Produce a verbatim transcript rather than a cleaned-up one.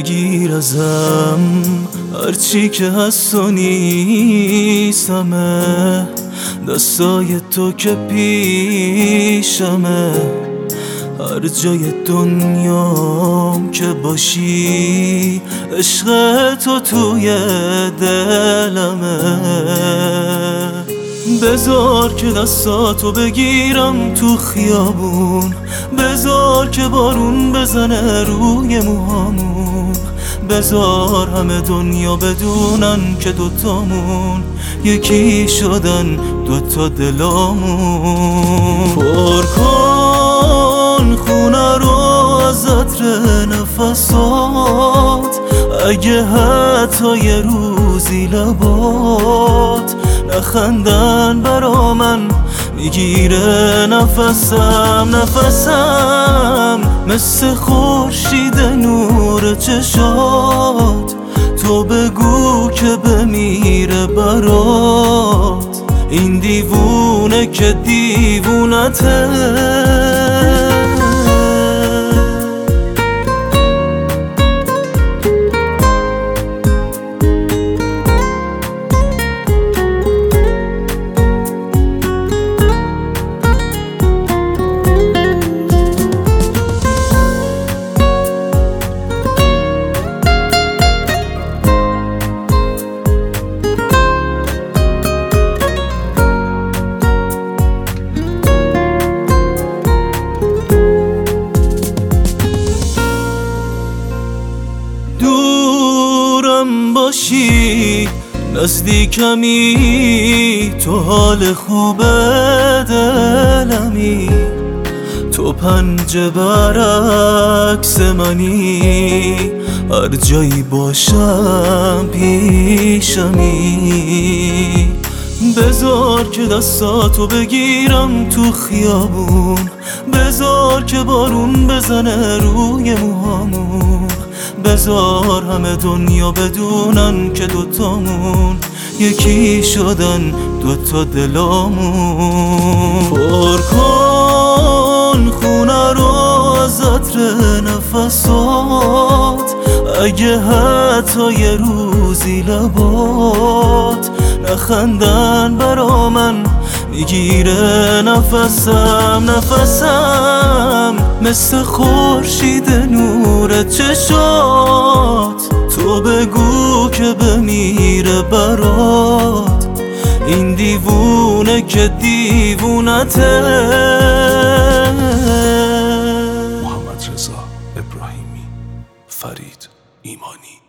بگیر ازم هرچی که هست و نیستمه، دستای تو که پیشمه، هر جای دنیام که باشی عشق تو توی دلمه. بذار که دستاتو بگیرم تو خیابون، بذار که بارون بزنه روی موهامون، بذار همه دنیا بدونن که دوتامون یکی شدن دوتا دلامون. پر کن خونه رو از عطر نفسات، اگه حتی یه روزی لبات نخندن برا من میگیره نفسم نفسم، مثل خورشید نور چشات. تو بگو که بمیره برات این دیوونه که دیوونته. باشی نزدیکمی، تو حال خوب دلمی، تو پنجه برعکس منی، هر جایی باشم پیشمی. بذار که دستاتو بگیرم تو خیابون، بذار که بارون بزنه روی موهامون، بذار همه دنیا بدونن که دوتامون یکی شدن دوتا دلامون. پر کن خونه رو از عطر نفسات، اگه حتی یه روزی لبات نخندن برا من میگیره نفسم نفسم، مثل خورشید نور چشات. تو بگو که بمیره برات این دیوونه که دیوونته. محمد رضا ابراهیمی، فرید ایمانی.